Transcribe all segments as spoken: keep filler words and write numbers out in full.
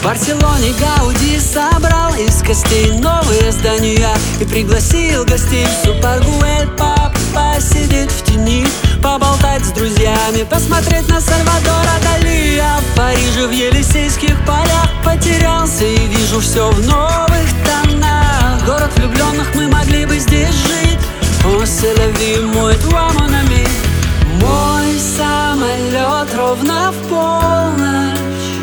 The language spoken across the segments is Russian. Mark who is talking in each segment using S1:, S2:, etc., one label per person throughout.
S1: Барселоне Гауди собрал из костей новые здания и пригласил гостей в Супергуэль посидеть в тени, поболтать с друзьями, посмотреть на Сальвадора Дали. А в Париже в Елисейских полях потерялся и вижу все в новых тонах. Город влюбленных, мы могли бы здесь жить. О, селяви, мой toi mon ami. Мой самолет ровно в полночь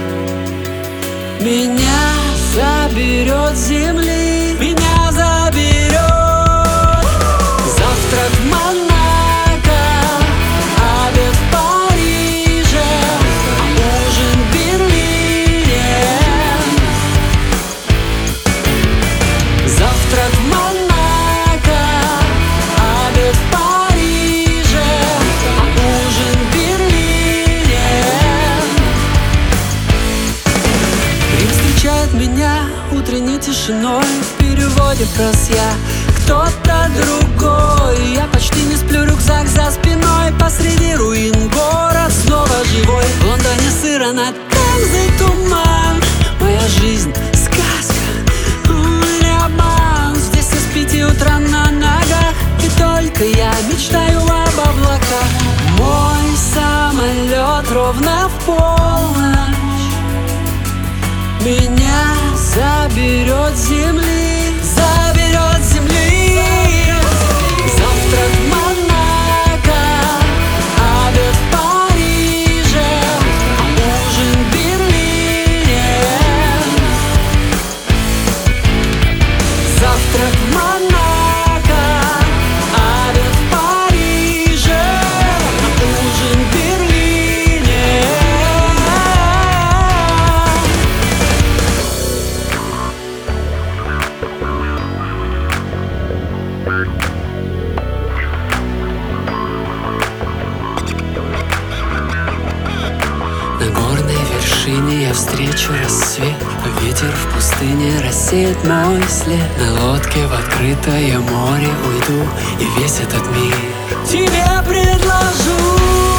S1: меня заберет с земли, меня заберет. Завтрак в Монако, обед в Париже, ужин в Берлине. Завтрак в Монако, обед в Париже, ужин в Берлине. Рим встречает меня утренней тишиной, в переводе фраз я кто-то другой. Я почти не сплю, рюкзак за спиной, посреди руин город снова живой. В Лондоне сыро, над Темзой туман. Моя жизнь сказка, или обман. Здесь я с пяти утра на ногах, и только я мечтаю об облаках. Мой самолет ровно в полночь меня заберет с земли, заберет с земли. Завтрак в Монако, обед в Париже, ужин в Берлине. Завтрак в Монако, обед в Париже, ужин в Берлине. На горной вершине я встречу рассвет, а ветер в пустыне рассеет мой след. На лодке в открытое море уйду и весь этот мир тебе предложу.